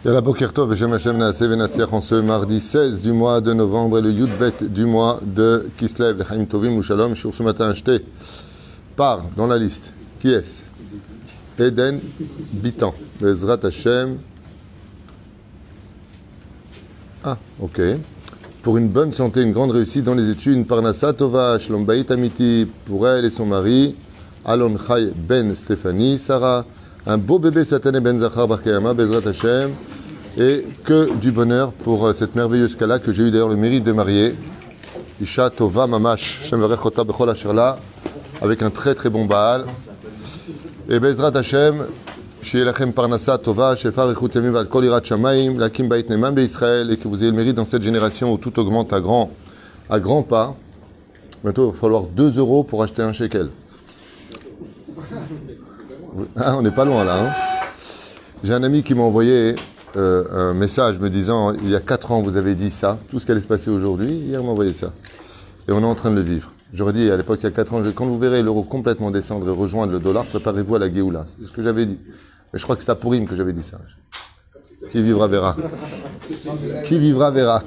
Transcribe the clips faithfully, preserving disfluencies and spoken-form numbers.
Yalla Boker Tov, Beshem Hashem Naaseh Venatziach en ce mardi seize du mois de novembre et le Yud Bet du mois de Kislev, Chaim Tovim ou Shalom, sur ce matin acheté par, dans la liste, qui est-ce? Eden Bitan, Bezrat Hashem. Ah, ok. Pour une bonne santé, une grande réussite dans les études, une Parnassa Tova, Shalom Bayit Amiti, pour elle et son mari, Alon Chai Ben Stéphanie, Sarah, un beau bébé Satané Ben Zachar Barkayama, Bezrat Hashem, et que du bonheur pour cette merveilleuse Kala que j'ai eu d'ailleurs le mérite de marier. Isha Tova Mamash, Shem Verechota Bechol Asherla, avec un très très bon Baal. Et Bezrat Hashem, Shiel Lachem Parnassa Tova, Shefar Echut Yamim Val Kol Irat Shamaim, Lakim Bait Neman Israël, et que vous ayez le mérite dans cette génération où tout augmente à grand, à grands pas. Bientôt, il va falloir deux euros pour acheter un shekel. Ah, on n'est pas loin là. Hein. J'ai un ami qui m'a envoyé euh, un message me disant il y a quatre ans vous avez dit ça, tout ce qui allait se passer aujourd'hui. Hier, il m'a envoyé ça. Et on est en train de le vivre. J'aurais dit à l'époque, il y a quatre ans, quand vous verrez l'euro complètement descendre et rejoindre le dollar, préparez-vous à la Géoula. C'est ce que j'avais dit. Mais je crois que c'est à Pourim que j'avais dit ça. Qui vivra verra. Qui vivra verra.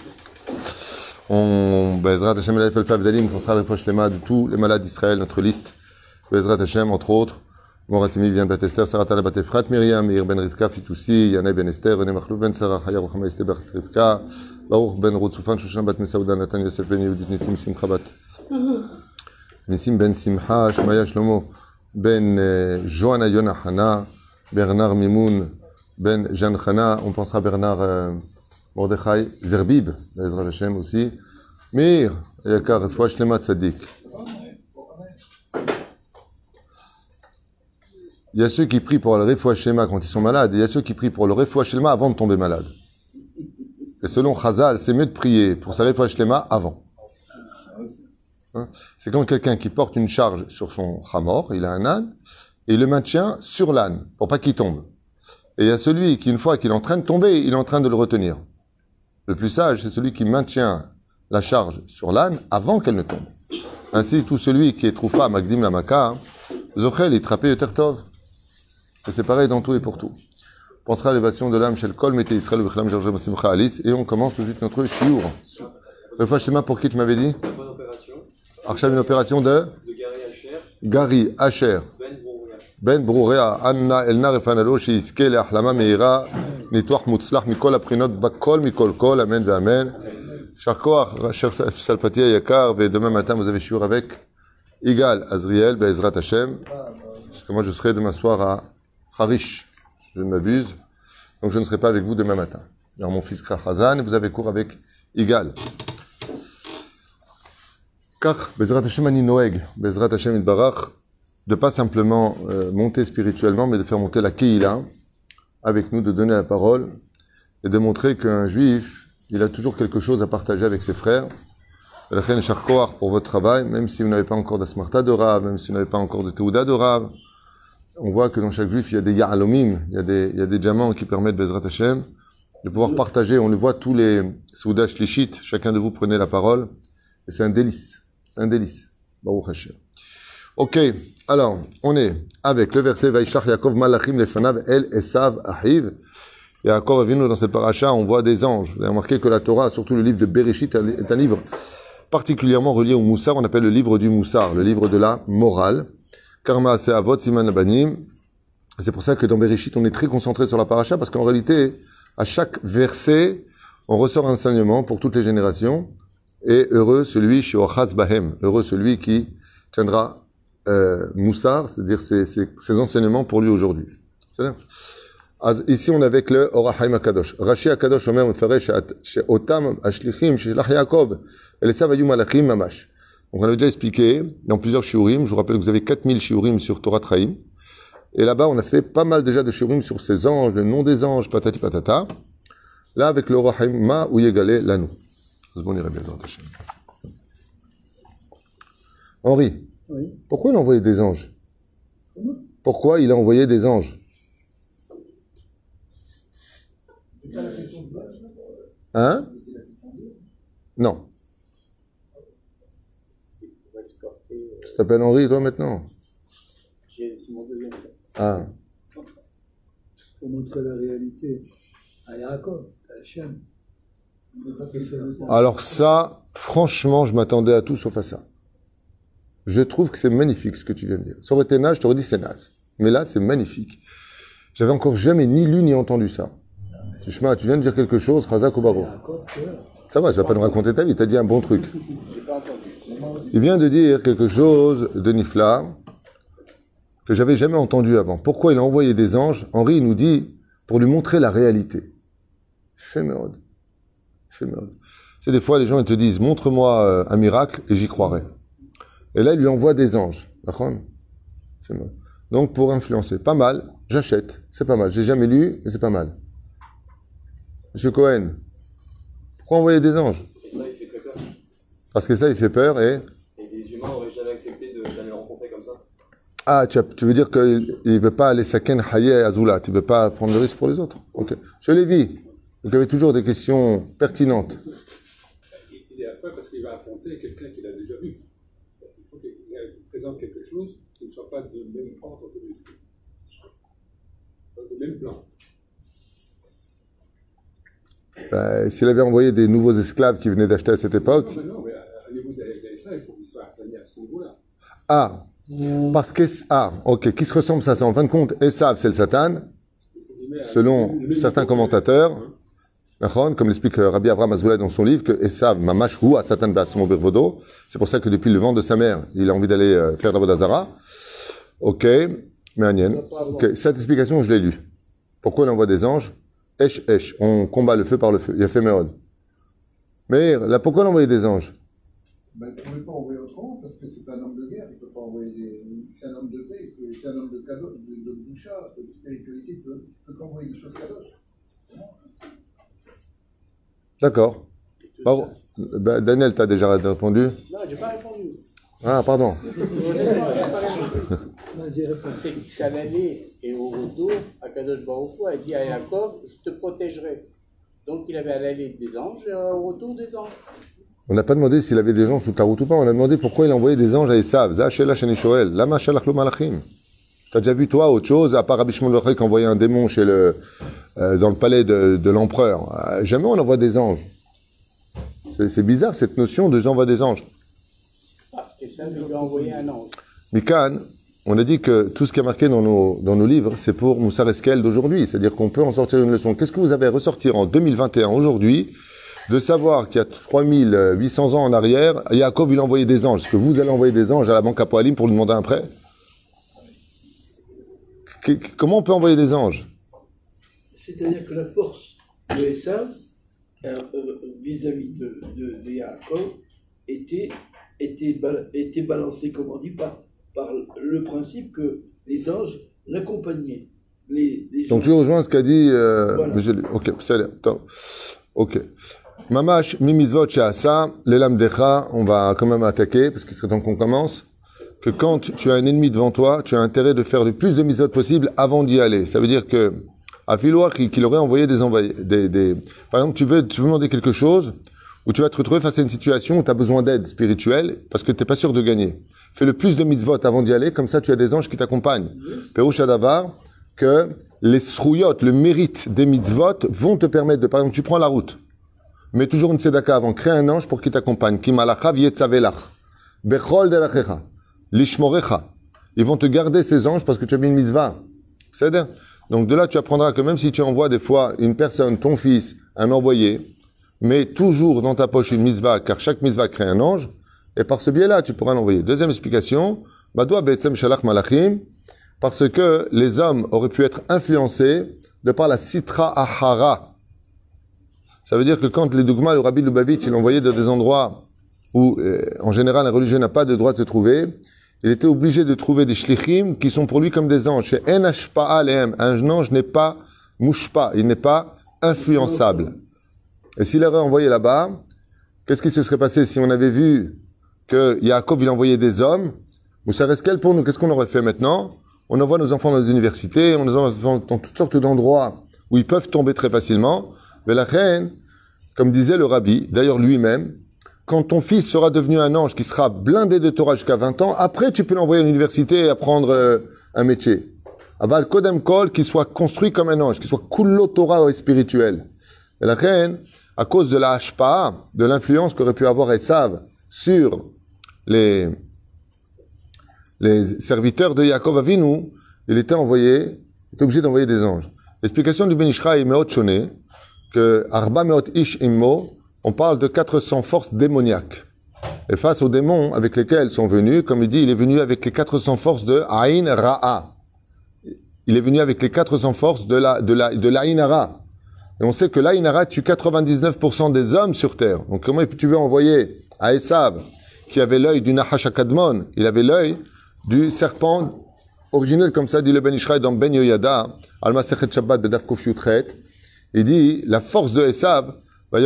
On Bezrat Hashem el Fav Dalim, qu'on sera le proche lema de tous les malades d'Israël, notre liste. Bezrat Hashem, entre autres. Moratimi vient de Batester, Sarata la Batefrat, Myriam, Meir ben Rivka, Fitoussi, Yanay ben Esther, René Machlouf ben Sarah, Chaya Rochama Esther ben Rivka, Baruch ben Routsoufan, Shoshan bat Mesauda, Nathan Yosef ben Yehudit, Nissim Simcha bat. Nissim ben Simcha, Shmaya Shlomo, ben Johanna Yona Hana, Bernard Mimoun, ben Jean Hana, on pensera Bernard euh, Mordechai, Zerbib, Ezra Hashem aussi, Meir, Yakar, Fouach Shlema Tzadik. Il y a ceux qui prient pour le Refoua Shema quand ils sont malades, et il y a ceux qui prient pour le Refoua Shema avant de tomber malade. Et selon Chazal, c'est mieux de prier pour sa Refoua Shema avant. Hein? C'est comme quelqu'un qui porte une charge sur son chamor, il a un âne, et il le maintient sur l'âne, pour pas qu'il tombe. Et il y a celui qui, une fois qu'il est en train de tomber, il est en train de le retenir. Le plus sage, c'est celui qui maintient la charge sur l'âne avant qu'elle ne tombe. Ainsi, tout celui qui est troufa, magdim la maka, zochel, il trappe yoter tov. Et c'est pareil dans tout et pour tout. On pensera à l'élévation de l'âme chez le Kol, Mété Israël, Bechlam, Georges, Massimcha, Alice, et on commence tout de suite notre shiur. Refoua Shema pour qui tu m'avais dit? Bonne opération. Archav, une opération de? De Gary Asher. Gary Asher. Ben Brourea. Ben Brourea. Anna Elna Refanalo, Shiiske, Le'ahlama Meira, Nitouach Mutzlach, Mikol Aprinot, Bakol, Mikol Kol, Amen, Amen. Charkoach, Cher Salfati Yakar, et demain matin vous avez shiur avec Igal Azriel, Be'ezrat Hashem. Parce que moi je serai demain soir à Harish, je ne m'abuse, donc je ne serai pas avec vous demain matin. Alors mon fils Khazan, et vous avez cours avec Igal. Car, Bezrat Hashem ani noeg, Bezrat Hashem itbarach, de pas simplement euh, monter spirituellement, mais de faire monter la Keïla avec nous, de donner la parole, et de montrer qu'un juif, il a toujours quelque chose à partager avec ses frères. La reine Charkoar pour votre travail, même si vous n'avez pas encore d'Asmarta de Rav, même si vous n'avez pas encore de Teuda de Rav, on voit que dans chaque juif, il y a des Ya'alomim, il y a des, il y a des diamants qui permettent, Bezrat Hashem, de pouvoir partager. On le voit tous les Souda Shlishit, chacun de vous prenez la parole, et c'est un délice. C'est un délice. Baruch Hashem. Ok, alors, on est avec le verset Vaishlach Yaakov Malachim Lefanav El Esav Ahiv. Yaakov Avinu, dans cette paracha, on voit des anges. Vous avez remarqué que la Torah, surtout le livre de Bereshit, est un livre particulièrement relié au Moussar, on appelle le livre du Moussar, le livre de la morale. Karma c'est Avot Siman Abanim. C'est pour ça que dans Bereshit, on est très concentré sur la paracha, parce qu'en réalité, à chaque verset, on ressort un enseignement pour toutes les générations. Et heureux celui, Sheochaz Bahem, heureux celui qui tiendra euh, Moussar, c'est-à-dire ses, ses, ses enseignements pour lui aujourd'hui. Ici, on est avec le Orahaim Akadosh. Rashi Akadosh Omer Mefaresh Sheotam Ashlichim Shelach Yaakov Elesav Ayu Malachim Mamash. Donc on avait déjà expliqué dans plusieurs shiurim. Je vous rappelle que vous avez quatre mille shiurim sur Torah Traim. Et là-bas, on a fait pas mal déjà de shiurim sur ces anges, le nom des anges, patati patata. Là, avec le Orahaim Ma ou Yegale Lanu. Bon, irait bien dans ta chaîne. Henri, oui. Pourquoi il a envoyé des anges? Pourquoi il a envoyé des anges? Hein? Non. Tu t'appelles Henri, toi, maintenant? C'est mon deuxième. Ah. Pour montrer la réalité. à Yaakov, à Hachem. Alors ça, franchement, je m'attendais à tout sauf à ça. Je trouve que c'est magnifique ce que tu viens de dire. Ça aurait été naze, je t'aurais dit c'est naze. Mais là, c'est magnifique. J'avais encore jamais ni lu ni entendu ça. Tu chemin, tu viens de dire quelque chose, Razak Obaro. Ça va, tu vas pas nous raconter ta vie, tu as dit un bon truc. Il vient de dire quelque chose de Nifla que j'avais jamais entendu avant. Pourquoi il a envoyé des anges? Henri nous dit pour lui montrer la réalité. Fémérode. Fémérode. C'est des fois les gens ils te disent montre-moi euh, un miracle et j'y croirai. Et là il lui envoie des anges. D'accord? Fémérode. Donc pour influencer, pas mal, j'achète, c'est pas mal. J'ai jamais lu, mais c'est pas mal. Monsieur Cohen, pourquoi envoyer des anges? Et ça, il fait très peur. Parce que ça, il fait peur et... Et les humains n'auraient jamais accepté de- d'aller le rencontrer comme ça. Ah, tu, as- tu veux dire qu'il ne veut pas aller saken haye azulat, il ne veut pas prendre le risque pour les autres. Ok. Monsieur Lévy, vous avez toujours des questions pertinentes. Il est après parce qu'il va affronter quelqu'un qu'il a déjà vu. Il faut qu'il présente quelque chose qui ne soit pas de même ordre que lui. De même plan. Ben, s'il avait envoyé des nouveaux esclaves qui venaient d'acheter à cette époque... Non, mais non, mais à- au niveau de ça, il faut qu'il soit harcelé à ce niveau-là. Ah, parce que... Ah, ok, qui se ressemble ça? En fin de compte, Esav, c'est le Satan, selon certains commentateurs, d'accord, comme l'explique euh, Rabbi Avraham Azoulay dans son livre, que Esav, Mamash, hu à Satan Batsmo Birvodo, c'est pour ça que depuis le ventre de sa mère, il a envie d'aller euh, faire la Vodazara. Ok, mais Agnès. Ok, cette explication, je l'ai lue. Pourquoi il envoie des anges? Esh, esh, on combat le feu par le feu. Il a fait Méod. Mais là, pourquoi l'envoyer des anges? Ben, il ne pouvait pas envoyer autrement parce que c'est pas un homme de guerre, il ne peut pas envoyer des... C'est un homme de paix, il peut- c'est un homme de cadeau, de, de boucha, de spiritualité, il peut, il peut qu'envoyer des choses cadeaux. D'accord. Bon, ben, Daniel, tu as déjà répondu? Non, j'ai pas répondu. Ah, pardon. Vas-y, réponds. C'est qu'à l'aller et au retour, Akadosh Baruch Hu a dit à Yaakov, je te protégerai. Donc il avait à l'aller des anges et au retour des anges. On n'a pas demandé s'il avait des anges sous la route ou pas. On a demandé pourquoi il a envoyé des anges à Esav. Zachela Sheni Shoel. Lama Shalach Lo Malachim. T'as déjà vu, toi, autre chose, à part Rabbi Shimon Lechai qui envoyait un démon chez le, euh, dans le palais de, de l'empereur. Euh, jamais on envoie des anges. C'est, c'est bizarre, cette notion de j'envoie des anges. Parce que ça lui a envoyé un ange. Mikan, on a dit que tout ce qui est marqué dans nos, dans nos livres, c'est pour Moussar Eskel d'aujourd'hui. C'est-à-dire qu'on peut en sortir une leçon. Qu'est-ce que vous avez à ressortir en deux mille vingt et un, aujourd'hui, de savoir qu'il y a trois mille huit cents ans en arrière, Yaakov, il a envoyé des anges. Est-ce que vous allez envoyer des anges à la banque à Poalim pour lui demander un prêt? Qu- Comment on peut envoyer des anges? C'est-à-dire que la force de Esav euh, euh, vis-à-vis de, de, de Yaakov était, était, bal- était balancée, comme on dit, par, par le principe que les anges l'accompagnaient. Les, les Donc gens- tu rejoins ce qu'a dit euh, Voilà. monsieur. Ok, ça a l'air. Attends. Ok. Mamash, mimizvot she'asa, lelam decha, on va quand même attaquer, parce qu'il serait temps qu'on commence, que quand tu as un ennemi devant toi, tu as intérêt de faire le plus de mitzvot possible avant d'y aller. Ça veut dire que, à Filoir, qu'il qu'il aurait envoyé des envoyés, des, des, par exemple, tu veux, tu veux demander quelque chose, où tu vas te retrouver face à une situation où tu as besoin d'aide spirituelle, parce que tu n'es pas sûr de gagner. Fais le plus de mitzvot avant d'y aller, comme ça tu as des anges qui t'accompagnent. Perouch Adavar, que les srouyot, le mérite des mitzvot, vont te permettre de, par exemple, tu prends la route, mets toujours une tzedaka avant, crée un ange pour qu'il t'accompagne. Ki malachav yetzavelach, bechol derachecha, lishmorecha. Ils vont te garder ces anges parce que tu as mis une mitzvah. C'est-à-dire, donc de là, tu apprendras que même si tu envoies des fois une personne, ton fils, un envoyé, mets toujours dans ta poche une mitzvah, car chaque mitzvah crée un ange, et par ce biais-là, tu pourras l'envoyer. Deuxième explication, Badoua be'etzem shalach malachim, parce que les hommes auraient pu être influencés de par la sitra ahara. Ça veut dire que quand les dogmas, le Rabbi Lubavitch, il envoyait dans des endroits où, euh, en général, un religieux n'a pas de droit de se trouver, il était obligé de trouver des shlichim qui sont pour lui comme des anges. Et en hashpa'a alehem, un ange n'est pas mouchpa, il n'est pas influençable. Et s'il aurait envoyé là-bas, qu'est-ce qui se serait passé si on avait vu que Yaakov, il envoyait des hommes? Moussa Reskel, pour nous, qu'est-ce qu'on aurait fait maintenant? On envoie nos enfants dans les universités, on les envoie dans toutes sortes d'endroits où ils peuvent tomber très facilement. Mais la reine, comme disait le rabbi, d'ailleurs lui-même, quand ton fils sera devenu un ange qui sera blindé de Torah jusqu'à vingt ans, après tu peux l'envoyer à l'université et apprendre euh, un métier. Aval Kodem Kol, qu'il soit construit comme un ange, qu'il soit kullo Torah et spirituel. Et la reine, à cause de la hashpa, de l'influence qu'aurait pu avoir Esav sur les, les serviteurs de Yaakov Avinu, il était envoyé, il était obligé d'envoyer des anges. L'explication du Ben Ishra est Meot Shone, que Arba Meot Ish Immo, on parle de quatre cents forces démoniaques. Et face aux démons avec lesquels sont venus, comme il dit, il est venu avec les quatre cents forces de Aïn Ra'a. Il est venu avec les quatre cents forces de la, de la, de l'Aïn Hara. Et on sait que l'Aïn Hara tue quatre-vingt-dix-neuf pour cent des hommes sur terre. Donc comment tu veux envoyer à Esav, qui avait l'œil du Nahash Akadmon, il avait l'œil du serpent originel, comme ça dit le Ben Ishraï dans Ben Yoyada, Al-Masechet Shabbat Bedaf Kof Yutret. Il dit, la force de Esav, il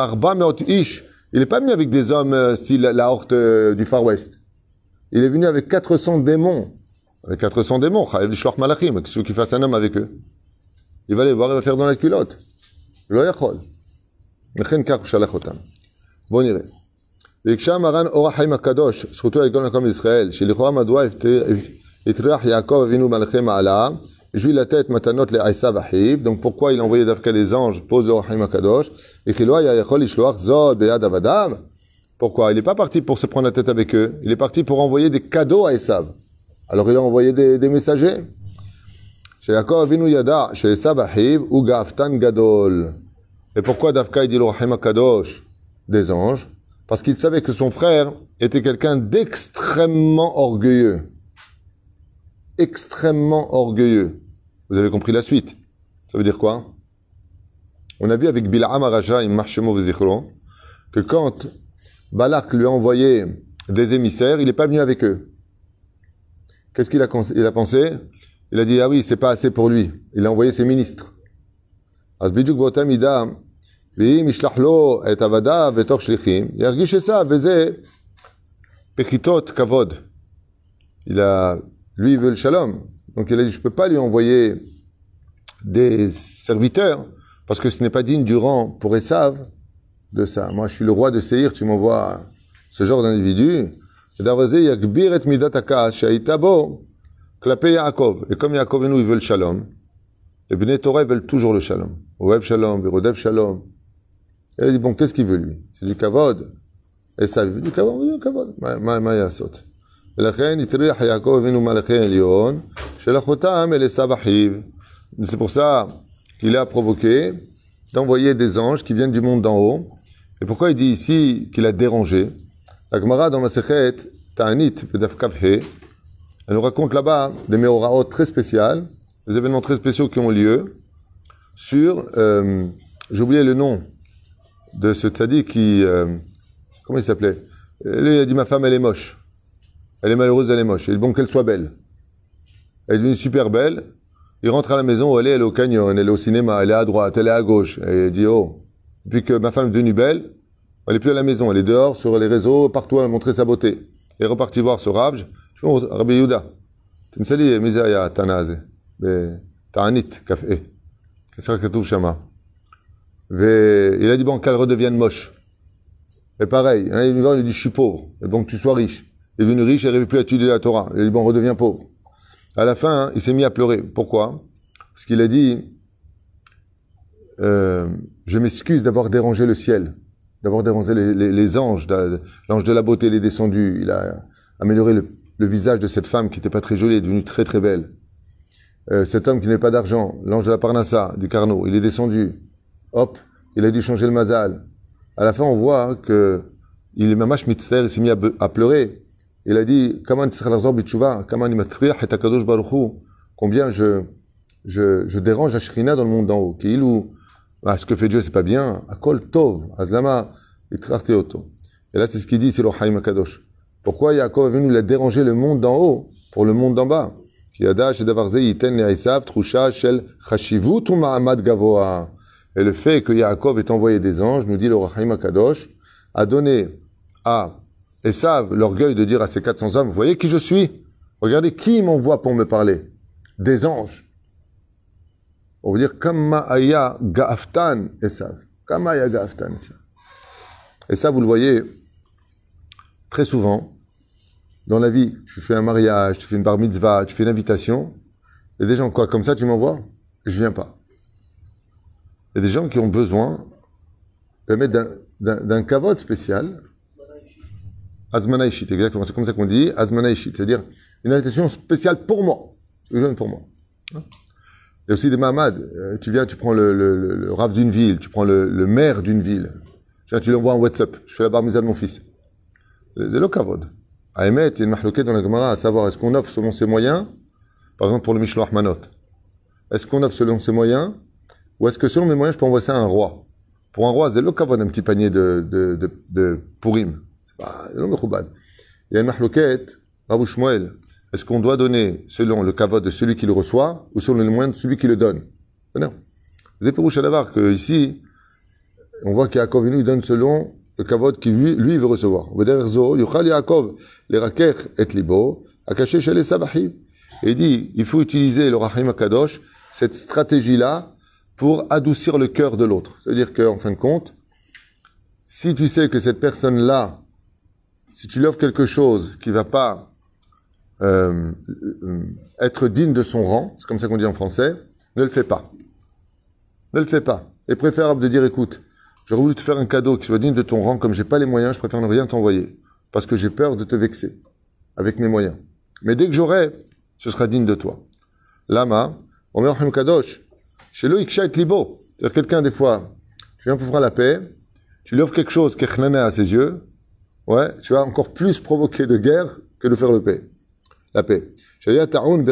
n'est pas venu avec des hommes euh, style la horte euh, du Far West. Il est venu avec quatre cents démons. Avec quatre cents démons, Chayev Shloch Malachim, qu'est-ce qu'il fasse un homme avec eux? Il va les voir, il va faire dans la culotte. Lo yachol. Nechen kach shalach otam. Bon, niré. Veksha maran Or HaChaim HaKadosh, zchuto yikon lakom Yisrael, shelichoa madua itriach Yaakov Avinu malachim ma'ala, Jui la tête matanot le Esav achiv. Donc pourquoi il a envoyé d'Afka des anges, pose le Or HaChaim HaKadosh, et Chiloa yachol ishloach zod beyad avadav. Pourquoi? Il n'est pas parti pour se prendre la tête avec eux, il est parti pour envoyer des cadeaux à Esav. Alors il a envoyé des, des messagers. Chez Yaakov Avinu Yada, chez Esav Achiv, ou Gaftan Gadol. Et pourquoi Dafka il dit Or HaChaim HaKadosh des anges? Parce qu'il savait que son frère était quelqu'un d'extrêmement orgueilleux. Extrêmement orgueilleux. Vous avez compris la suite. Ça veut dire quoi? On a vu avec Bil'am Araja, Marshemo V'zichron, que quand Balak lui a envoyé des émissaires, il n'est pas venu avec eux. Qu'est-ce qu'il a, il a pensé? Il a dit, ah oui, c'est pas assez pour lui. Il a envoyé ses ministres. Asbiduk Botam Ida, V'im Ishlachlo et Avada V'tor Shlichim, Yargish ça, V'ze Pechitot Kavod. Il a, lui, il veut le shalom. Donc il a dit, je peux pas lui envoyer des serviteurs, parce que ce n'est pas digne du rang pour Esav de ça. Moi, je suis le roi de Seir, tu m'envoies ce genre d'individu. Et comme Yaakov et nous, ils veulent le shalom, les Bnei Torah veulent toujours le shalom. Oev shalom, Rodev shalom. Et il dit, bon, qu'est-ce qu'il veut lui? C'est du kavod. Et ça, il veut du kavod, oui, du kavod. Ma yasot. C'est pour ça qu'il a provoqué d'envoyer des anges qui viennent du monde d'en haut. Et pourquoi il dit ici qu'il a dérangé? La Gemara dans Masechet Ta'anit B'daf Kav He, elle nous raconte là-bas des méoraot très spéciales, des événements très spéciaux qui ont lieu sur, euh, j'ai oublié le nom de ce tzaddik qui, euh, comment il s'appelait? Lui, il a dit, ma femme, elle est moche. Elle est malheureuse, elle est moche. Il est bon qu'elle soit belle. Elle est devenue super belle. Il rentre à la maison, elle est, elle est au canyon, elle est au cinéma, elle est à droite, elle est à gauche. Et il dit, oh, depuis que ma femme est devenue belle, elle n'est plus à la maison, elle est dehors, sur les réseaux, partout, elle a montré sa beauté. Elle est repartie voir ce Rav. Je dis, Rabbi Yehuda, tu me salis, Mizaya, Tanaze, Ta'anit, Kafé. Qu'est-ce que tu Shama? Il a dit, bon, qu'elle redevienne moche. Et pareil, hein, il lui dit, je suis pauvre. Et bon, que tu sois riche. Il est devenu riche, il n'arrive plus à étudier la Torah. Il a dit, bon, redeviens pauvre. À la fin, hein, il s'est mis à pleurer. Pourquoi? Parce qu'il a dit, euh, je m'excuse d'avoir dérangé le ciel, d'avoir dérangé les, les, les anges. L'ange de la beauté, il est descendu. Il a amélioré le, le visage de cette femme qui n'était pas très jolie, est devenue très très belle. Euh, cet homme qui n'avait pas d'argent, l'ange de la Parnassa, du Carnot, il est descendu. Hop, il a dû changer le mazal. À la fin, on voit que il est mamash mitzter, il s'est mis à, à pleurer. Il a dit, combien je, je, je dérange la Shrina dans le monde d'en haut. Ah, ce que fait Dieu, c'est pas bien. Akol tov, azlama, itrarte oto. Et là, c'est ce qu'il dit, c'est le Or HaChaim HaKadosh. Pourquoi Yaakov est venu, il a dérangé le monde d'en haut pour le monde d'en bas? Et le fait que Yaakov ait envoyé des anges, nous dit le Or HaChaim HaKadosh, a donné à Esav l'orgueil de dire à ces quatre cents hommes, vous voyez qui je suis? Regardez qui m'envoie pour me parler. Des anges. On veut dire, Kama aya ga'aftan Esav. Kama aya ga'aftan Esav. Et ça, vous le voyez très souvent dans la vie. Tu fais un mariage, tu fais une bar mitzvah, tu fais une invitation. Et des gens, quoi, comme ça, tu m'envoies? Je viens pas. Il y a des gens qui ont besoin d'un, d'un, d'un kavod spécial. Azmana Ishit, exactement. C'est comme ça qu'on dit. Azmana Ishit, c'est-à-dire une invitation spéciale pour moi. Pour moi. Il y a aussi des mamad. Tu viens, tu prends le, le, le, le rav d'une ville, tu prends le, le maire d'une ville. Tu, viens, tu lui envoies un WhatsApp. Je fais la bar mitzvah de mon fils. C'est le kavod. À Emet, il y a une mahlouquette dans la Gemara à savoir est-ce qu'on offre selon ses moyens, par exemple pour le Mishloach Manot. Est-ce qu'on offre selon ses moyens, ou est-ce que selon mes moyens, je peux envoyer ça à un roi? Pour un roi, c'est le kavod, un petit panier de, de, de, de Purim. C'est pas le Mechoubad. Il y a une mahlouquette, Rabou Shmuel. Est-ce qu'on doit donner selon le kavod de celui qui le reçoit, ou selon les moyens de celui qui le donne? Non. C'est Pérouche à l'avar que ici, on voit qu'Yaakov il donne selon le kavod qui lui, lui veut recevoir. Et il dit, il faut utiliser le Rahim HaKadosh, cette stratégie-là, pour adoucir le cœur de l'autre. C'est-à-dire qu'en fin de compte, si tu sais que cette personne-là, si tu lui offres quelque chose qui ne va pas euh, être digne de son rang, c'est comme ça qu'on dit en français, ne le fais pas. Ne le fais pas. Il est préférable de dire, écoute, j'aurais voulu te faire un cadeau qui soit digne de ton rang, comme j'ai pas les moyens, je préfère ne rien t'envoyer, parce que j'ai peur de te vexer avec mes moyens. Mais dès que j'aurai, ce sera digne de toi. Lama, on met Rahim Kadosh, chez le Iksha et Libo. C'est-à-dire quelqu'un, des fois, tu viens pour faire la paix, tu lui offres quelque chose qui est chnana à ses yeux, ouais, tu vas encore plus provoquer de guerre que de faire le paix. La paix. Surtout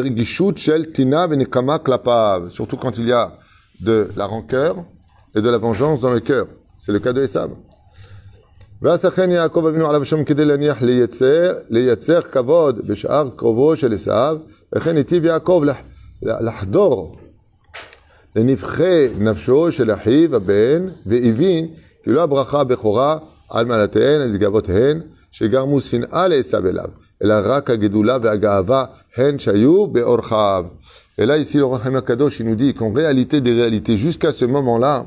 quand il y a de la rancœur et de la vengeance dans le cœur. C'est le cas de Esav. ואסכן יעקב אבינו עליו השם כדי להניח לייצר, לייצר כבוד בשאר קרובו של עשיו, וכן היטיב יעקב לחדור לנבחי נפשו של אחיו הבן, והבין כי לא הברכה הבכורה על מעלתיהן, על גאוותיהן, שגרמו שנאה לעשיו אליו, אלא רק הגדולה והגאווה הן שהיו באורחיו. Et là, ici, le Rahim HaKadosh, il nous dit qu'en réalité des réalités, jusqu'à ce moment-là,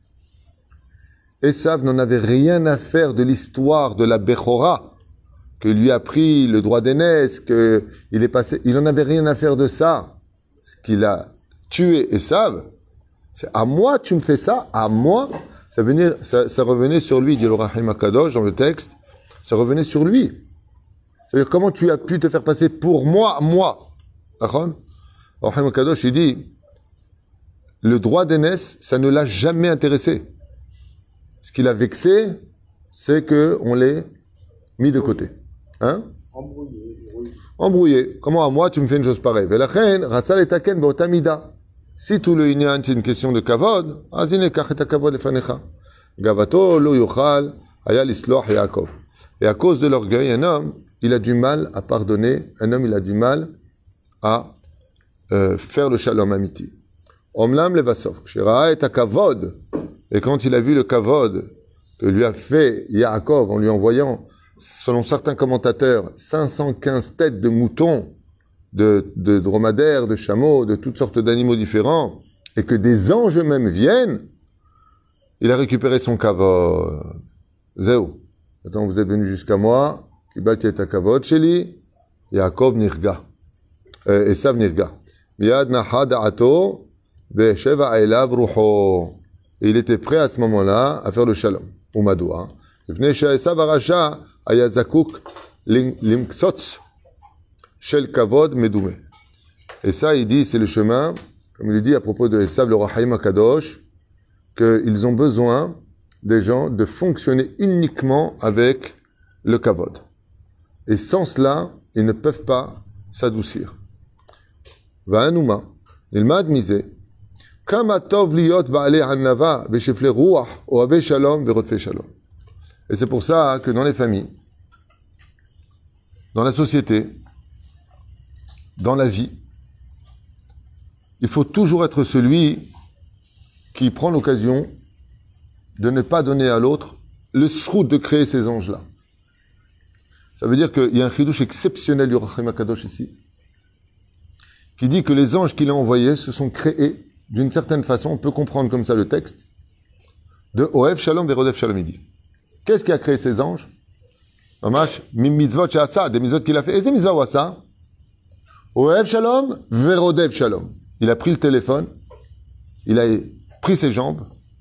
Esav n'en avait rien à faire de l'histoire de la Bechora, que lui a pris le droit d'aînesse, que il est passé, il n'en avait rien à faire de ça. Ce qu'il a tué Esav, c'est à moi tu me fais ça, à moi, ça, venait, ça, ça revenait sur lui, dit le Rahim HaKadosh dans le texte, ça revenait sur lui. C'est-à-dire comment tu as pu te faire passer pour moi, moi. Rahim HaKadosh, il dit, le droit d'aînesse, ça ne l'a jamais intéressé. Ce qui l'a vexé, c'est qu'on l'ait mis de côté. Hein? Embrouillé. Oui. Embrouillé. Comment à moi tu me fais une chose pareille? Si tout le inyan c'est une question de kavod, azine kachet kavod lefanecha. Gavato lo yochal haya lisloch Yaakov. Et à cause de l'orgueil, un homme, il a du mal à pardonner. Un homme, il a du mal à euh, faire le shalom amiti. Omlam levasov. Shira et kavod. Et quand il a vu le kavod que lui a fait Yaakov en lui envoyant, selon certains commentateurs, cinq cent quinze têtes de moutons, de, de dromadaires, de chameaux, de toutes sortes d'animaux différents, et que des anges même viennent, il a récupéré son kavod. Zéou. Maintenant vous êtes venu jusqu'à moi, Kibalti et kavod sheli, Yaakov nirga. Esav nirga. Miad nahad ato, ve'sheva elav rucho. Et il était prêt à ce moment-là à faire le shalom. Ou madoua. Et ça, il dit, c'est le chemin, comme il dit à propos de Esav, le Rahim HaKadosh, qu'ils ont besoin des gens de fonctionner uniquement avec le kavod. Et sans cela, ils ne peuvent pas s'adoucir. Va'anouma, il m'a admisé. Et c'est pour ça que dans les familles, dans la société, dans la vie, il faut toujours être celui qui prend l'occasion de ne pas donner à l'autre le srout de créer ces anges-là. Ça veut dire qu'il y a un chidouche exceptionnel du Rahim HaKadosh ici, qui dit que les anges qu'il a envoyés se sont créés d'une certaine façon, on peut comprendre comme ça le texte, de Oev Shalom Verodev Shalom il dit. Qu'est-ce qui a créé ces anges? Mamash, mim mitzvot she'asa, des mitzvot qu'il a fait. Et ces mitzvot wasa? Oev Shalom Verodev Shalom. Il a pris le téléphone, il a pris ses jambes,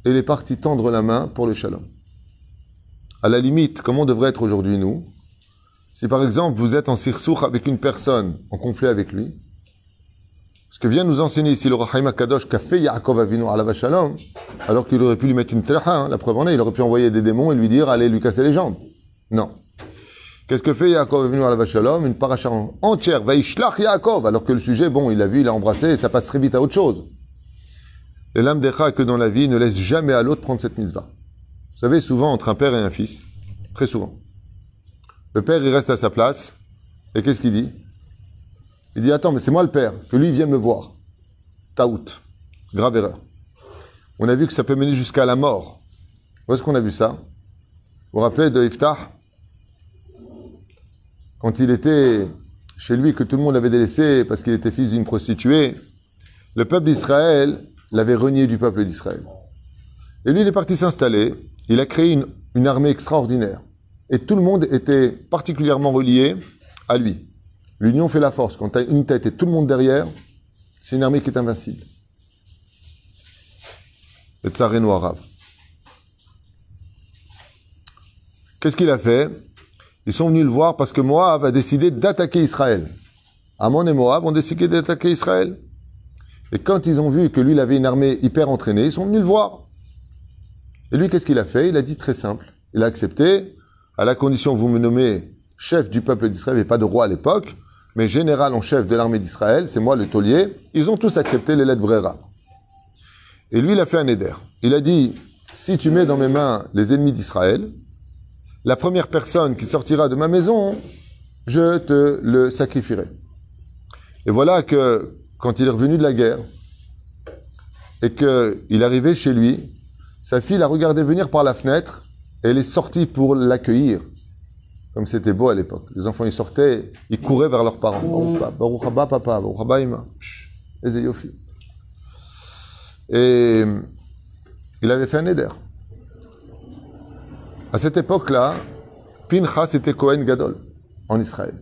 et il est parti tendre la main pour le shalom. À la limite, comment on devrait être aujourd'hui, nous? Si par exemple, vous êtes en sirsour avec une personne, en conflit avec lui, ce que vient nous enseigner ici le Rahaim HaKadosh qu'a fait Yaakov Avinu alav shalom, alors qu'il aurait pu lui mettre une telacha, hein, la preuve en est, il aurait pu envoyer des démons et lui dire, allez lui casser les jambes. Non. Qu'est-ce que fait Yaakov Avinu alav shalom? Une paracha entière, Vaishlach Yaakov, alors que le sujet, bon, il a vu, il a embrassé, et ça passe très vite à autre chose. Et l'âme d'Echa que dans la vie, ne laisse jamais à l'autre prendre cette mitzvah. Vous savez, souvent, entre un père et un fils, très souvent, le père, il reste à sa place, et qu'est-ce qu'il dit? Il dit, attends, mais c'est moi le père, que lui vienne me voir. Taout. Grave erreur. On a vu que ça peut mener jusqu'à la mort. Où est-ce qu'on a vu ça? Vous vous rappelez de Iftach? Quand il était chez lui, que tout le monde l'avait délaissé parce qu'il était fils d'une prostituée, le peuple d'Israël l'avait renié du peuple d'Israël. Et lui, il est parti s'installer. Il a créé une, une armée extraordinaire. Et tout le monde était particulièrement relié à lui. L'union fait la force. Quand tu as une tête et tout le monde derrière, c'est une armée qui est invincible. Et Tsareno arabe. Qu'est-ce qu'il a fait? Ils sont venus le voir parce que Moab a décidé d'attaquer Israël. Ammon et Moab ont décidé d'attaquer Israël. Et quand ils ont vu que lui, il avait une armée hyper entraînée, ils sont venus le voir. Et lui, qu'est-ce qu'il a fait? Il a dit très simple. Il a accepté, à la condition que vous me nommez chef du peuple d'Israël, et pas de roi à l'époque, mais général en chef de l'armée d'Israël, c'est moi le taulier. Ils ont tous accepté les lettres Brera. Et lui, il a fait un éder. Il a dit, si tu mets dans mes mains les ennemis d'Israël, la première personne qui sortira de ma maison, je te le sacrifierai. Et voilà que, quand il est revenu de la guerre, et qu'il arrivait chez lui, sa fille l'a regardé venir par la fenêtre, et elle est sortie pour l'accueillir. Comme c'était beau à l'époque. Les enfants, ils sortaient, ils couraient vers leurs parents. Baruch haba papa, Baruch haba ima. Et il avait fait un éder. À cette époque-là, Pinchas était Kohen Gadol en Israël.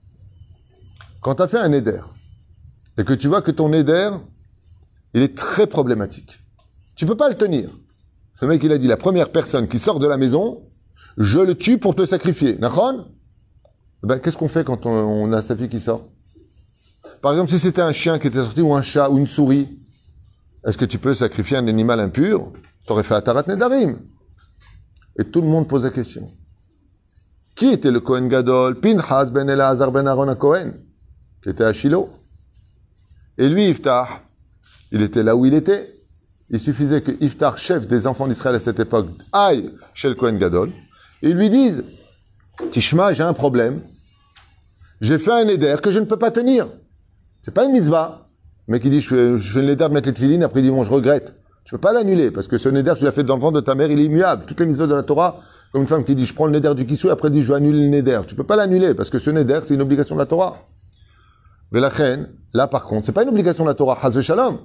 Quand tu as fait un éder, et que tu vois que ton éder, il est très problématique, tu ne peux pas le tenir. Ce mec, il a dit, la première personne qui sort de la maison, je le tue pour te sacrifier. Nachon? Ben, qu'est-ce qu'on fait quand on, on a sa fille qui sort? Par exemple, si c'était un chien qui était sorti, ou un chat, ou une souris, est-ce que tu peux sacrifier un animal impur? Tu aurais fait Atarat Nedarim. Et tout le monde pose la question. Qui était le Kohen Gadol? Pinchas ben Elazar ben Aaron Kohen, qui était à Shiloh. Et lui, Iftach, il était là où il était. Il suffisait que Iftach, chef des enfants d'Israël à cette époque, aille chez le Kohen Gadol, et ils lui disent, Tishma, j'ai un problème. J'ai fait un éder que je ne peux pas tenir. C'est pas une mitzvah. Le mec, il dit, je fais, je fais une éder de mettre les tefilines, après il dit, bon, je regrette. Tu peux pas l'annuler, parce que ce néder, tu l'as fait dans le ventre de ta mère, il est immuable. Toutes les mitzvahs de la Torah, comme une femme qui dit, je prends le néder du kissou, et après dit, je vais annuler le néder. Tu peux pas l'annuler, parce que ce néder, c'est une obligation de la Torah. Mais la reine, là, par contre, c'est pas une obligation de la Torah, Hazve Shalom.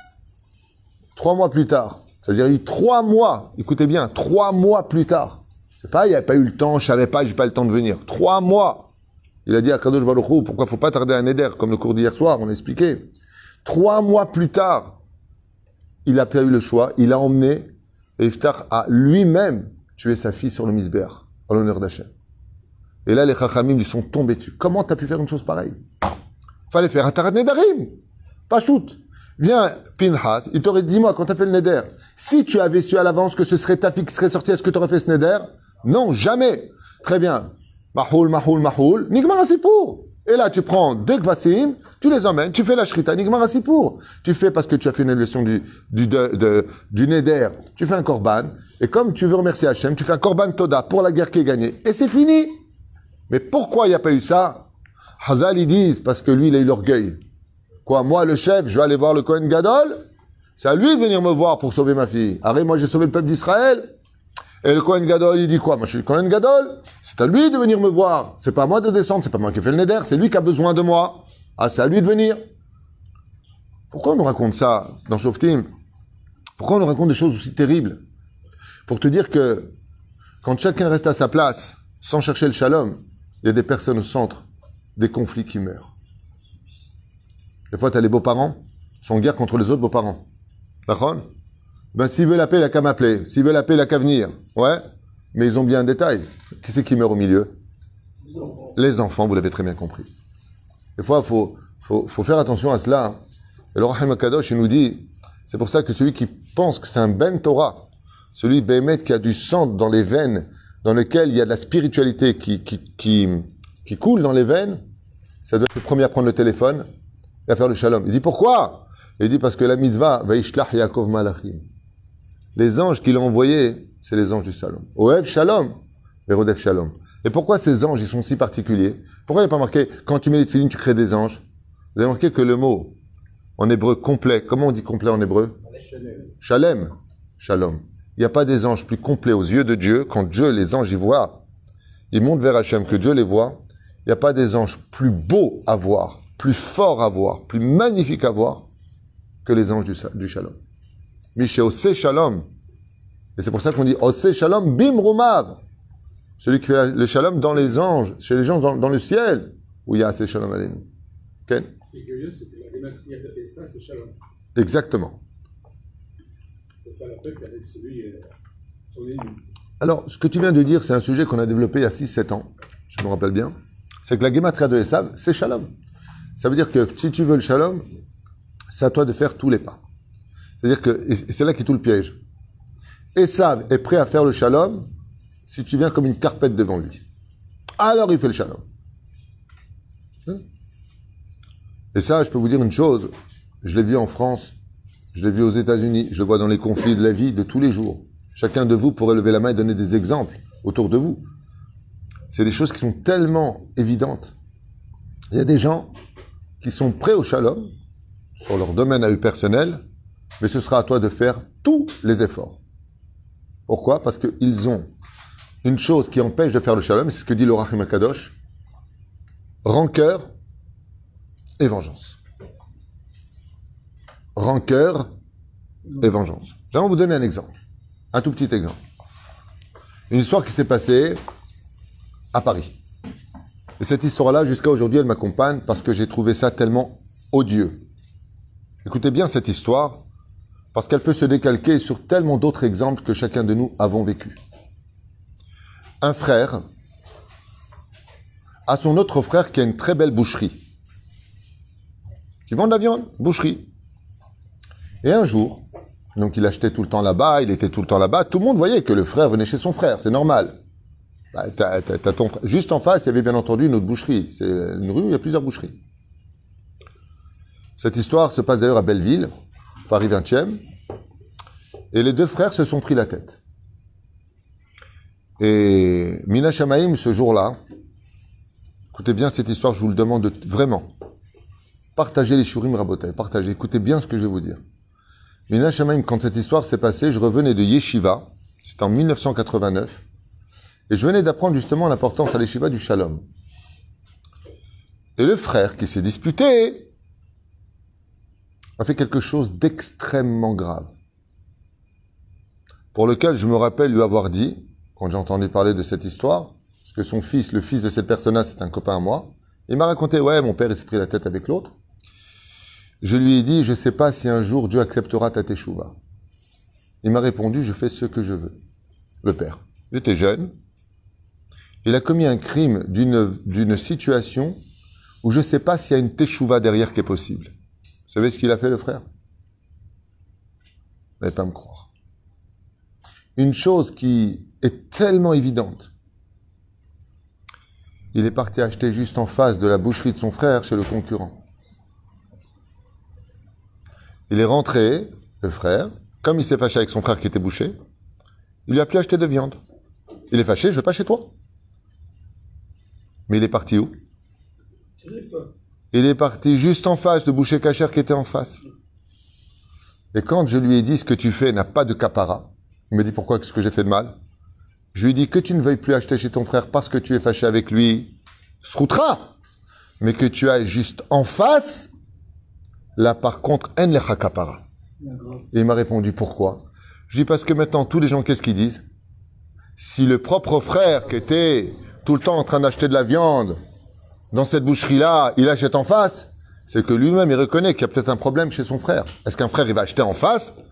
Trois mois plus tard, ça veut dire, il y a eu trois mois, écoutez bien, trois mois plus tard. C'est pas, il n'y a pas eu le temps, je savais pas, j'ai pas eu le temps de venir. Trois mois. Il a dit à Kadosh Baruch Hu, pourquoi faut pas tarder un néder, comme le cours d'hier soir, on a expliqué. Trois mois plus tard, il n'a pas eu le choix, il a emmené, et Iftach a lui-même tué sa fille sur le misbéach, en l'honneur d'Hachem. Et là, les Chachamim lui sont tombés dessus. Comment tu as pu faire une chose pareille? Fallait faire un Tarat Nedarim, pas shoot. Viens, Pinchas, il t'aurait dit, moi, quand tu as fait le Neder, si tu avais su à l'avance que ce serait ta fille qui serait sortie, est-ce que tu aurais fait ce Neder? Non, jamais. Très bien. Mahoul, mahoul, mahoul, Nigmar Asipour. Et là, tu prends deux Kvasim, tu les emmènes, tu fais la Shrita, Nigmar Asipour. Tu fais parce que tu as fait une élévation du, du, de, de, du Neder, tu fais un Korban, et comme tu veux remercier Hachem, tu fais un Korban Toda pour la guerre qui est gagnée, et c'est fini. Mais pourquoi il n'y a pas eu ça? Hazal, ils disent, parce que lui, il a eu l'orgueil. Quoi, moi, le chef, je vais aller voir le Kohen Gadol, c'est à lui de venir me voir pour sauver ma fille. Arrête, moi, j'ai sauvé le peuple d'Israël. Et le Kohen Gadol, il dit quoi? Moi, je suis le Kohen Gadol. C'est à lui de venir me voir. C'est pas à moi de descendre, c'est pas moi qui ai fait le Neder, c'est lui qui a besoin de moi. Ah, c'est à lui de venir. Pourquoi on nous raconte ça dans Shoftim? Pourquoi on nous raconte des choses aussi terribles? Pour te dire que quand chacun reste à sa place, sans chercher le shalom, il y a des personnes au centre, des conflits qui meurent. Des fois, tu as les beaux-parents, sont en guerre contre les autres beaux-parents. D'accord? Ben, s'il veut l'appeler, il n'a qu'à m'appeler. S'il veut l'appeler, il n'a qu'à venir. Ouais. Mais ils ont bien un détail. Qui c'est qui meurt au milieu? Les enfants, vous l'avez très bien compris. Des fois, il faut, faut, faut faire attention à cela. Et le Rahim Akadosh, il nous dit, c'est pour ça que celui qui pense que c'est un Ben Torah, celui Béhémet qui a du sang dans les veines, dans lequel il y a de la spiritualité qui, qui, qui, qui coule dans les veines, ça doit être le premier à prendre le téléphone et à faire le shalom. Il dit pourquoi? Il dit parce que la mitzvah, Vaishlach Yaakov Malachim. Les anges qu'il a envoyés, c'est les anges du shalom. Oev Shalom, Verodef Shalom. Et pourquoi ces anges, ils sont si particuliers? Pourquoi il n'y a pas marqué, quand tu mets les tefilines, tu crées des anges? Vous avez marqué que le mot, en hébreu, complet, comment on dit complet en hébreu? Shalem. Shalom. Il n'y a pas des anges plus complets aux yeux de Dieu. Quand Dieu, les anges, ils voient, ils montent vers Hachem, que Dieu les voit. Il n'y a pas des anges plus beaux à voir, plus forts à voir, plus magnifiques à voir que les anges du, du Shalom. Miché Osé Shalom. Et c'est pour ça qu'on dit Osé Shalom Bim Rumav. Celui qui fait le Shalom dans les anges, chez les gens dans, dans le ciel, où il y a Osé Shalom Aleinu. Okay? Ce qui est curieux, c'est que la gématria de ça, c'est Shalom. Exactement. C'est ça la peuple avec celui, euh, son élu. Alors, ce que tu viens de dire, c'est un sujet qu'on a développé il y a six sept ans, je me rappelle bien. C'est que la Gematria de Esav, c'est Shalom. Ça veut dire que si tu veux le Shalom, c'est à toi de faire tous les pas. C'est-à-dire que, et c'est là qu'est tout le piège. Esav est prêt à faire le Shalom si tu viens comme une carpette devant lui. Alors il fait le Shalom. Et ça, je peux vous dire une chose, je l'ai vu en France, je l'ai vu aux États-Unis, je le vois dans les conflits de la vie de tous les jours. Chacun de vous pourrait lever la main et donner des exemples autour de vous. C'est des choses qui sont tellement évidentes. Il y a des gens qui sont prêts au Shalom, sur leur domaine à eux personnel, mais ce sera à toi de faire tous les efforts. Pourquoi? Parce qu'ils ont une chose qui empêche de faire le Shalom, c'est ce que dit le Rahim Akadosh, rancœur et vengeance. Rancœur et vengeance. J'aimerais vous donner un exemple. Un tout petit exemple. Une histoire qui s'est passée à Paris. Et cette histoire-là, jusqu'à aujourd'hui, elle m'accompagne parce que j'ai trouvé ça tellement odieux. Écoutez bien cette histoire, parce qu'elle peut se décalquer sur tellement d'autres exemples que chacun de nous avons vécu. Un frère a son autre frère qui a une très belle boucherie. Qui vend de la viande, boucherie. Et un jour, donc il achetait tout le temps là-bas, il était tout le temps là-bas, tout le monde voyait que le frère venait chez son frère, c'est normal. Bah, t'as, t'as, t'as ton... Juste en face, il y avait bien entendu une autre boucherie. C'est une rue où il y a plusieurs boucheries. Cette histoire se passe d'ailleurs à Belleville, Paris vingtième, et les deux frères se sont pris la tête. Et Mina Shamaim, ce jour-là, écoutez bien cette histoire, je vous le demande de, vraiment, partagez les shurim rabotai, partagez, écoutez bien ce que je vais vous dire. Mina Shamaim, quand cette histoire s'est passée, je revenais de Yeshiva, c'était en mille neuf cent quatre-vingt-neuf, et je venais d'apprendre justement l'importance à l'Yeshiva du Shalom. Et le frère qui s'est disputé a fait quelque chose d'extrêmement grave, pour lequel je me rappelle lui avoir dit, quand j'ai entendu parler de cette histoire, parce que son fils, le fils de cette personne-là, c'est un copain à moi, il m'a raconté, ouais, mon père il s'est pris la tête avec l'autre. Je lui ai dit, je ne sais pas si un jour Dieu acceptera ta teshuva. Il m'a répondu, je fais ce que je veux. Le père. Il était jeune. Il a commis un crime d'une, d'une situation où je ne sais pas s'il y a une teshuva derrière qui est possible. Vous savez ce qu'il a fait, le frère? Vous n'allez pas me croire. Une chose qui est tellement évidente. Il est parti acheter juste en face de la boucherie de son frère chez le concurrent. Il est rentré, le frère, comme il s'est fâché avec son frère qui était boucher, il lui a pu acheter de viande. Il est fâché, je ne vais pas chez toi. Mais il est parti où? Il est parti juste en face de boucher cachère qui était en face. Et quand je lui ai dit ce que tu fais n'a pas de capara, il me dit pourquoi, qu'est-ce que j'ai fait de mal? Je lui ai dit que tu ne veuilles plus acheter chez ton frère parce que tu es fâché avec lui, sroutra, mais que tu ailles juste en face. Là, par contre, en lecha kapara. Et il m'a répondu, pourquoi? Je dis, parce que maintenant, tous les gens, qu'est-ce qu'ils disent? Si le propre frère qui était tout le temps en train d'acheter de la viande dans cette boucherie-là, il achète en face, c'est que lui-même, il reconnaît qu'il y a peut-être un problème chez son frère. Est-ce qu'un frère, il va acheter en face?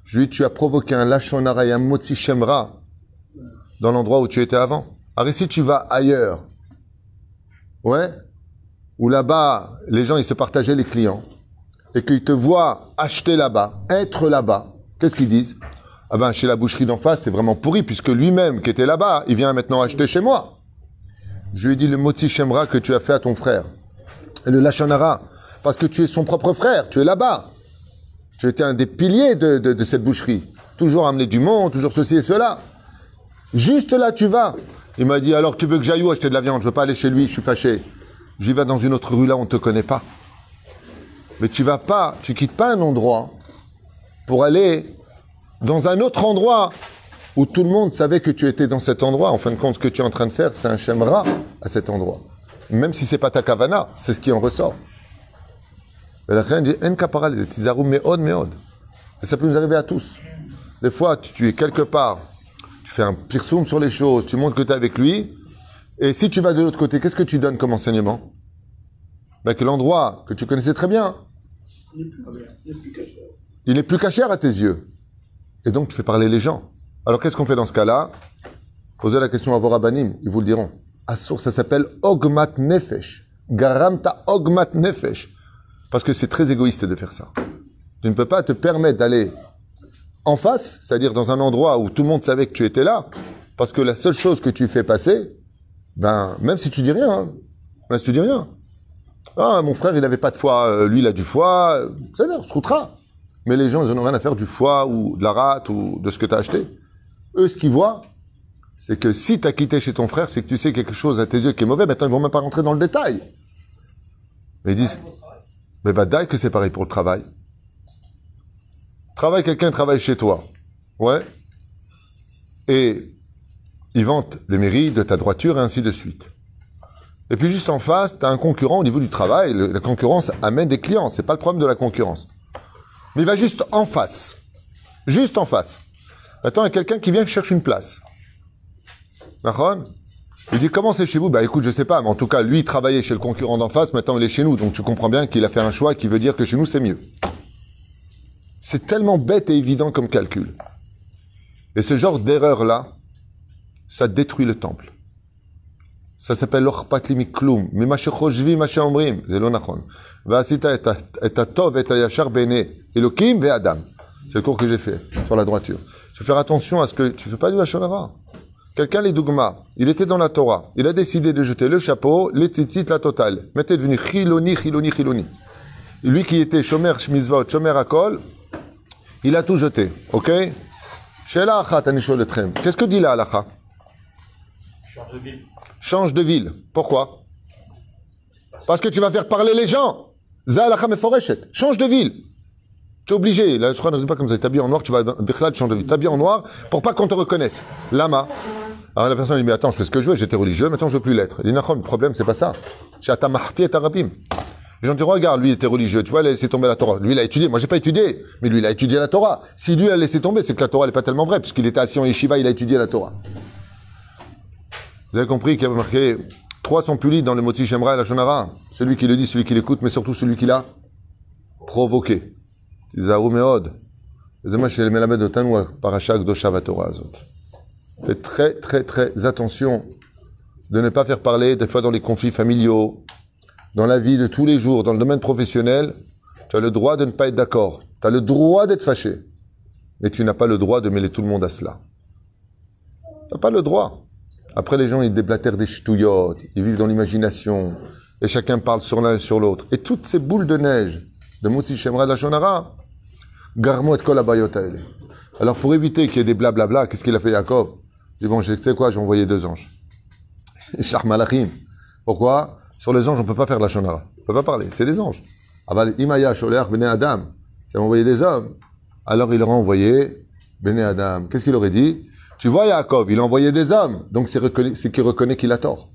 Je lui dis, tu as provoqué un lachon hara et un motzi shemra dans l'endroit où tu étais avant. Alors si tu vas ailleurs, ouais, où là-bas, les gens, ils se partageaient les clients, et qu'ils te voient acheter là-bas, être là-bas, qu'est-ce qu'ils disent? Ah ben, chez la boucherie d'en face, c'est vraiment pourri, puisque lui-même, qui était là-bas, il vient maintenant acheter chez moi. Je lui ai dit le motzi shemra que tu as fait à ton frère, et le lachon hara, parce que tu es son propre frère, tu es là-bas. Tu étais un des piliers de, de, de cette boucherie. Toujours amener du monde, toujours ceci et cela. Juste là, tu vas. Il m'a dit, alors tu veux que j'aille où acheter de la viande? Je veux pas aller chez lui, je suis fâché. J'y vais dans une autre rue là, on ne te connaît pas. Mais tu vas pas, tu quittes pas un endroit pour aller dans un autre endroit où tout le monde savait que tu étais dans cet endroit. En fin de compte, ce que tu es en train de faire, c'est un shemra à cet endroit. Même si c'est pas ta kavana, c'est ce qui en ressort. Et la reine dit, en kapara, les tizaroum meod meod. Et ça peut nous arriver à tous. Des fois, tu, tu es quelque part, tu fais un pirsoum sur les choses, tu montres que tu es avec lui, et si tu vas de l'autre côté, qu'est-ce que tu donnes comme enseignement? Ben que l'endroit que tu connaissais très bien, Il n'est plus, il n'est plus caché. il n'est plus cachère à tes yeux. Et donc, tu fais parler les gens. Alors, qu'est-ce qu'on fait dans ce cas-là? Posez la question à vos rabbanim, ils vous le diront. Assour, ça s'appelle Ogmat Nefesh. Garamta Ogmat Nefesh. Parce que c'est très égoïste de faire ça. Tu ne peux pas te permettre d'aller en face, c'est-à-dire dans un endroit où tout le monde savait que tu étais là, parce que la seule chose que tu fais passer, ben, même si tu dis rien, hein, même si tu dis rien. Ah, mon frère, il n'avait pas de foie, euh, lui, il a du foie, euh, c'est-à-dire, on se routera. Mais les gens, ils n'en ont rien à faire du foie ou de la rate ou de ce que tu as acheté. Eux, ce qu'ils voient, c'est que si tu as quitté chez ton frère, c'est que tu sais quelque chose à tes yeux qui est mauvais. Maintenant, ils ne vont même pas rentrer dans le détail. Mais ils disent, mais va dire que c'est pareil pour le travail. Travaille, quelqu'un travaille chez toi. Ouais. Et il vante les mérites de ta droiture et ainsi de suite. Et puis juste en face, tu as un concurrent au niveau du travail. Le, la concurrence amène des clients. C'est pas le problème de la concurrence. Mais il va juste en face. Juste en face. Maintenant, il y a quelqu'un qui vient chercher une place. D'accord? Il dit, comment c'est chez vous? Bah écoute, je sais pas, mais en tout cas, lui, il travaillait chez le concurrent d'en face, maintenant il est chez nous. Donc tu comprends bien qu'il a fait un choix qui veut dire que chez nous, c'est mieux. C'est tellement bête et évident comme calcul. Et ce genre d'erreur-là, ça détruit le temple. Ça s'appelle l'orpatli kloum. Mais ma shechoshvi, ma sheomrim. C'est l'onachon. Vasita et tov et yachar bene. Elokim ve Adam. C'est le cours que j'ai fait sur la droiture. Il faut faire attention à ce que tu ne fais pas du lachon hara. Quelqu'un, les dougma, il était dans la Torah. Il a décidé de jeter le chapeau, les tzitzit, la totale. Mais était devenu chiloni, chiloni, chiloni. Et lui qui était shomer shmizvot, shomer akol, il a tout jeté. Ok? Sheila achat anishol etrem. Qu'est-ce que dit la halacha? Change de ville. Change de ville. Pourquoi? Parce que tu vas faire parler les gens. Za halacha meforeshet. Change de ville. Tu es obligé. Là, je crois, ne dis pas comme ça. Tu es habillé en noir, tu vas bichlad, change de ville. Tu es habillé en noir pour pas qu'on te reconnaisse. Lama. Alors la personne dit, mais attends, je fais ce que je veux, j'étais religieux, maintenant je veux plus l'être. Il dit, non, le problème, c'est pas ça. C'est atamahti et arabim. Les gens disent, regarde, lui, il était religieux, tu vois, il a laissé tomber la Torah. Lui, il a étudié. Moi, j'ai pas étudié, mais lui, il a étudié la Torah. Si lui, il a laissé tomber, c'est que la Torah, elle est pas tellement vraie, puisqu'il était assis en yeshiva, il a étudié la Torah. Vous avez compris qu'il y avait marqué, trois sont punis dans le moti shemra et la shonara. Celui qui le dit, celui qui l'écoute, mais surtout celui qui l'a provoqué. Tizaru meod. C'est moi, chez le melamed de Tanoua, parasha gdosha vatorah azot. Faites très, très, très attention de ne pas faire parler, des fois dans les conflits familiaux, dans la vie de tous les jours, dans le domaine professionnel, tu as le droit de ne pas être d'accord. Tu as le droit d'être fâché. Mais tu n'as pas le droit de mêler tout le monde à cela. Tu n'as pas le droit. Après, les gens, ils déblatèrent des ch'touillottes, ils vivent dans l'imagination, et chacun parle sur l'un et sur l'autre. Et toutes ces boules de neige de Motzi Shemra de la Shonara, garmo et kol abayot haele. Alors, pour éviter qu'il y ait des blablabla, qu'est-ce qu'il a fait Yaakov? Il dit, bon, tu sais quoi, j'ai envoyé deux anges. Shach malachim. Pourquoi? Sur les anges, on ne peut pas faire de la shonara. On ne peut pas parler. C'est des anges. Aval imaya sholer bene Adam. C'est envoyé des hommes. Alors, il leur a envoyé bene Adam. Qu'est-ce qu'il aurait dit? Tu vois, Yaakov, il a envoyé des hommes. Donc, c'est, reconna... c'est qu'il reconnaît qu'il a tort.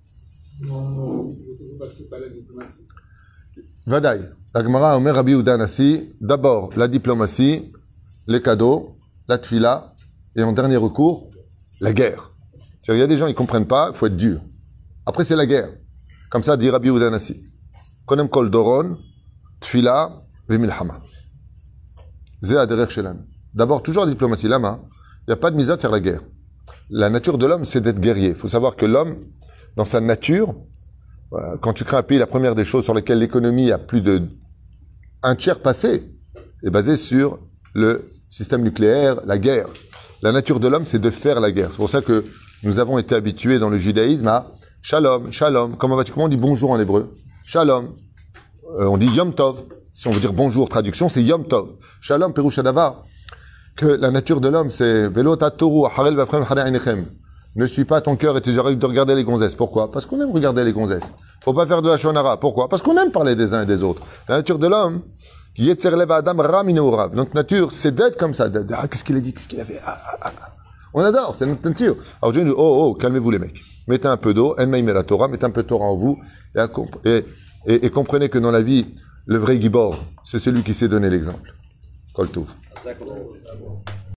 Vadaï. La Gemara Omer Rabbi Yehuda Anassi. D'abord, la diplomatie, les cadeaux, la tfila, et en dernier recours, la guerre. Il y a des gens, ils ne comprennent pas, il faut être dur. Après, c'est la guerre. Comme ça, dit Rabbi Yehuda Anassi. Konem kol doron, tfila, vemilhama. Zé aderer shelan. D'abord, toujours la diplomatie, lama, il n'y a pas de mise à faire la guerre. La nature de l'homme, c'est d'être guerrier. Il faut savoir que l'homme, dans sa nature, quand tu crées un pays, la première des choses sur lesquelles l'économie a plus de un tiers passé est basée sur le système nucléaire, la guerre. La nature de l'homme, c'est de faire la guerre. C'est pour ça que nous avons été habitués dans le judaïsme à shalom, shalom. Comment vas-tu? Comment on dit bonjour en hébreu? Shalom. Euh, on dit yom tov. Si on veut dire bonjour, traduction, c'est yom tov. Shalom, perouche adavar. Que la nature de l'homme, c'est velo tatoru, harel vafrem hare ainechem. Ne suis pas ton cœur et tes oreilles de regarder les gonzesses. Pourquoi? Parce qu'on aime regarder les gonzesses. Faut pas faire de la shonara. Pourquoi? Parce qu'on aime parler des uns et des autres. La nature de l'homme, qui est adam raminaurav. Notre nature, c'est d'être comme ça. Ah, qu'est-ce qu'il a dit? Qu'est-ce qu'il a fait? Ah, ah, ah. On adore, c'est notre nature. Alors Dieu nous dit, oh, oh, calmez-vous les mecs. Mettez un peu d'eau, enmaïmez la Torah, mettez un peu de Torah en vous, et, et, et, et comprenez que dans la vie, le vrai gibor, c'est celui qui sait donner l'exemple. Kol tov.